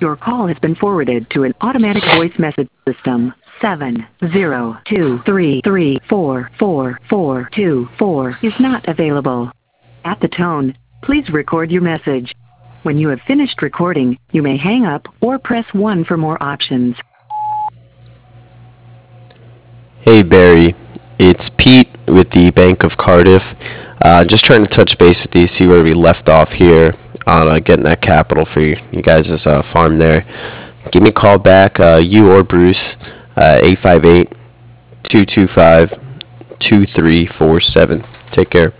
Your call has been forwarded to an automatic voice message system. 70233444424 is not available. At the tone, please record your message. When you have finished recording, you may hang up or press 1 for more options. Hey Barry, it's Pete with the Bank of Cardiff. Just trying to touch base with you, see where we left off here on getting that capital for you guys' farm there. Give me a call back, you or Bruce, 858-225-2347. Take care.